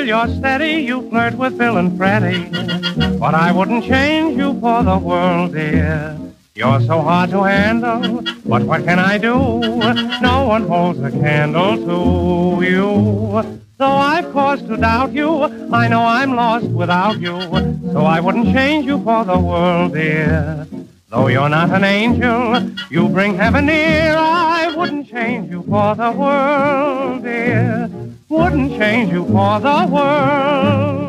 you're steady, you flirt with Bill and Freddie. But I wouldn't change you for the world, dear. You're so hard to handle, but what can I do? No one holds a candle to you. Though I've cause to doubt you, I know I'm lost without you. So I wouldn't change you for the world, dear. Though you're not an angel, you bring heaven near. I wouldn't change you for the world, dear. Wouldn't change you for the world.